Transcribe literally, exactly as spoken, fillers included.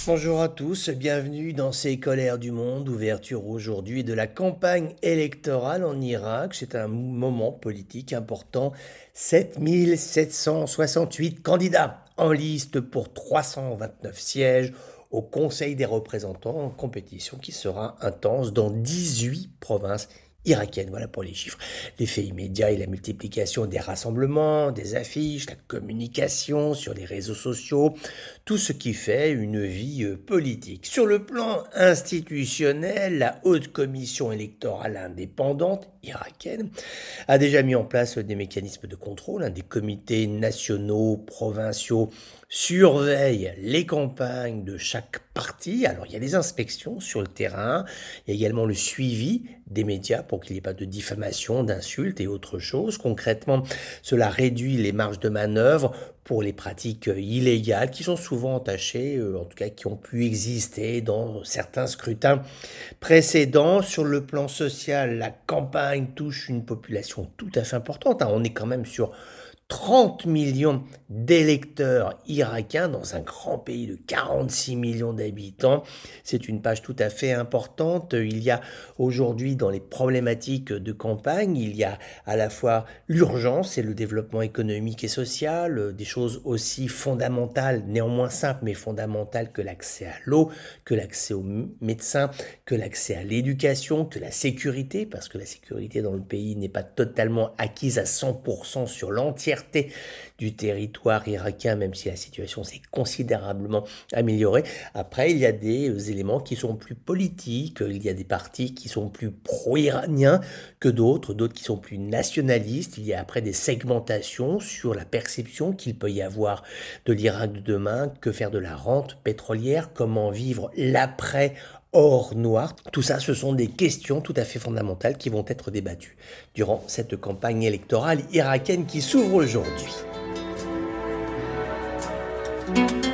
Bonjour à tous, bienvenue dans ces colères du monde, ouverture aujourd'hui de la campagne électorale en Irak. C'est un moment politique important. sept mille sept cent soixante-huit candidats en liste pour trois cent vingt-neuf sièges au Conseil des représentants en compétition qui sera intense dans dix-huit provinces irakiennes. Voilà pour les chiffres. L'effet immédiat est la multiplication des rassemblements, des affiches, la communication sur les réseaux sociaux, tout ce qui fait une vie euh, politique. Sur le plan institutionnel, la Haute Commission électorale indépendante irakienne a déjà mis en place des mécanismes de contrôle. Hein, des comités nationaux, provinciaux surveillent les campagnes de chaque parti. Alors il y a des inspections sur le terrain, il y a également le suivi des médias pour qu'il n'y ait pas de diffamation, d'insultes et autre chose. Concrètement, cela réduit les marges de manœuvre pour les pratiques illégales qui sont souvent entachées, euh, en tout cas qui ont pu exister dans certains scrutins précédents. Sur le plan social, la campagne touche une population tout à fait importante. Hein. On est quand même sur trente millions d'électeurs irakiens dans un grand pays de quarante-six millions d'habitants. C'est une page tout à fait importante. Il y a aujourd'hui dans les problématiques de campagne, il y a à la fois l'urgence et le développement économique et social, des choses aussi fondamentales, néanmoins simples mais fondamentales que l'accès à l'eau, que l'accès aux médecins, que l'accès à l'éducation, que la sécurité, parce que la sécurité dans le pays n'est pas totalement acquise à cent pour cent sur l'entièreté du territoire irakien, même si la situation s'est considérablement améliorée. Après, il y a des éléments qui sont plus politiques, il y a des partis qui sont plus pro-iraniens que d'autres, d'autres qui sont plus nationalistes. Il y a après des segmentations sur la perception qu'il peut y avoir de l'Irak de demain, que faire de la rente pétrolière, comment vivre l'après or noir. Tout ça, ce sont des questions tout à fait fondamentales qui vont être débattues durant cette campagne électorale irakienne qui s'ouvre aujourd'hui.